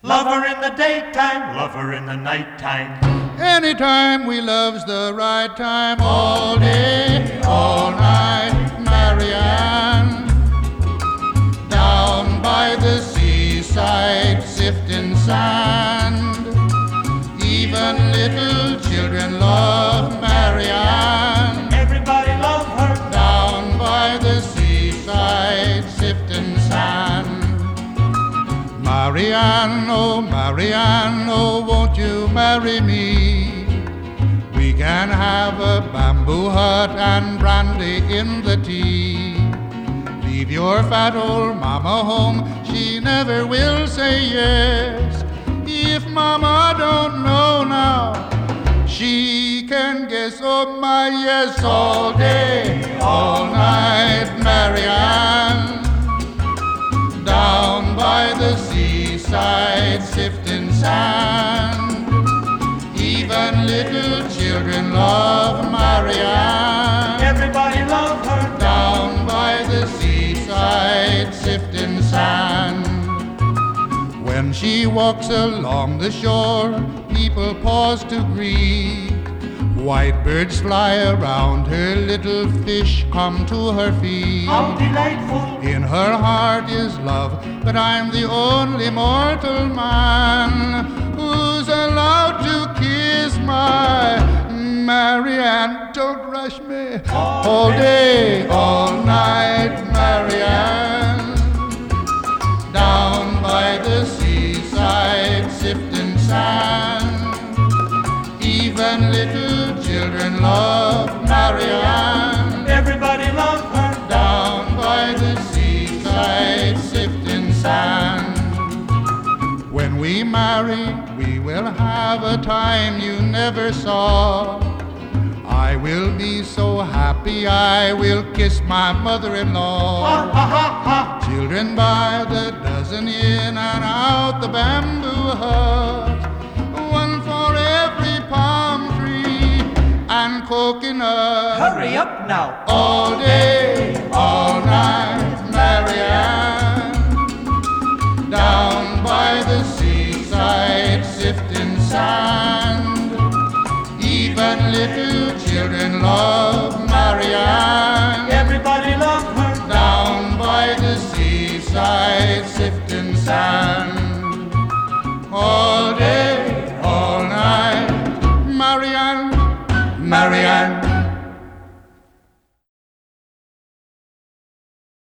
Love her in the daytime, love her in the nighttime. Anytime we love's the right time, all day, all night, Marianne. Down by the seaside, sifting sand. Even little children love Marianne. Everybody love her. Down by the seaside, sifting sand. Marianne, oh, won't you marry me? We can have a bamboo hut and brandy in the tea. Leave your fat old mama home, she never will say yes. If mama don't know now, she can guess. Oh my, yes, all day, all night, Marianne. Down by the seaside, sifting sand. Even little children love Marianne. Everybody love her. Down by the seaside, sifting sand. When she walks along the shore, people pause to greet. White birds fly around her, little fish come to her feet. How delightful. In her heart is love, but I'm the only mortal man who's allowed to kiss my Marianne. Don't rush me. All day, all night, Marianne. Down by the seaside, sifting sand. Even little children love Marianne. Everybody love her. Down by the seaside, sifting sand. When we marry, we will have a time you never saw. I will be so happy, I will kiss my mother-in-law. Ha ha ha ha. Children by the dozen in and out the bamboo hut. One for every palm tree and coconut. Hurry up now. All day, all night, Marianne. Down by the seaside, sifting sand. Even little children love Marianne. Everybody love her. Down by the seaside, sifting sand.